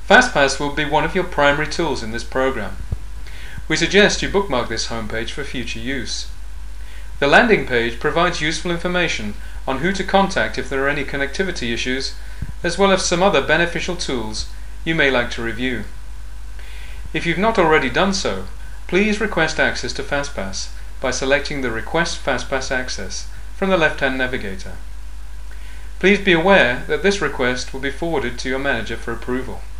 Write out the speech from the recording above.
FastPass will be one of your primary tools in this program. We suggest you bookmark this homepage for future use. The landing page provides useful information on who to contact if there are any connectivity issues, as well as some other beneficial tools you may like to review. If you've not already done so, please request access to FastPass by selecting the Request FastPass Access from the left-hand navigator. Please be aware that this request will be forwarded to your manager for approval.